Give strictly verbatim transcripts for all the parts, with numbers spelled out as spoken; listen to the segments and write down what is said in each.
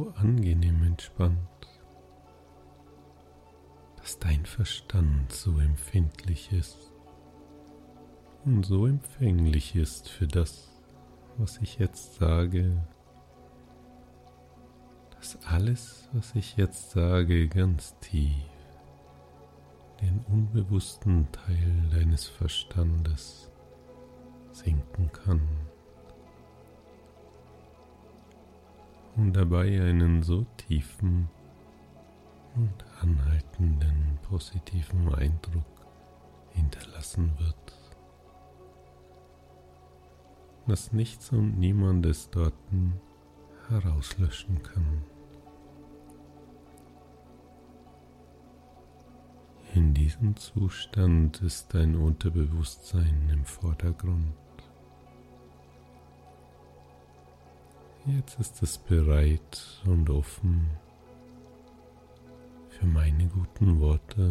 so angenehm entspannt, dass dein Verstand so empfindlich ist und so empfänglich ist für das, was ich jetzt sage, dass alles, was ich jetzt sage, ganz tief den unbewussten Teil deines Verstandes sinken kann und dabei einen so tiefen und anhaltenden positiven Eindruck hinterlassen wird, dass nichts und niemand es dort herauslöschen kann. In diesem Zustand ist dein Unterbewusstsein im Vordergrund. Jetzt ist es bereit und offen für meine guten Worte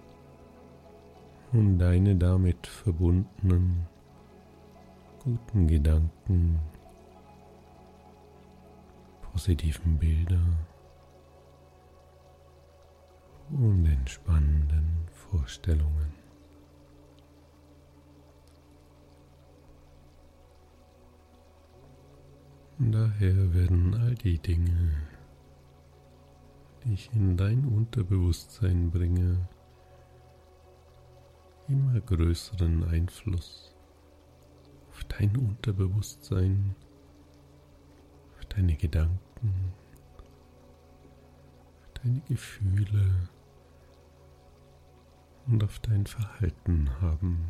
und deine damit verbundenen guten Gedanken, positiven Bilder und entspannenden Vorstellungen. Daher werden all die Dinge, die ich in dein Unterbewusstsein bringe, immer größeren Einfluss auf dein Unterbewusstsein, auf deine Gedanken, auf deine Gefühle und auf dein Verhalten haben.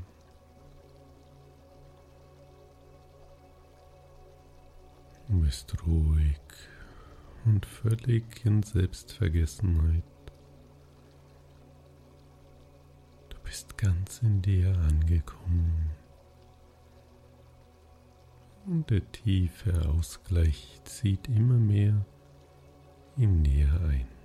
Du bist ruhig und völlig in Selbstvergessenheit. Du bist ganz in dir angekommen und der tiefe Ausgleich zieht immer mehr in dir ein.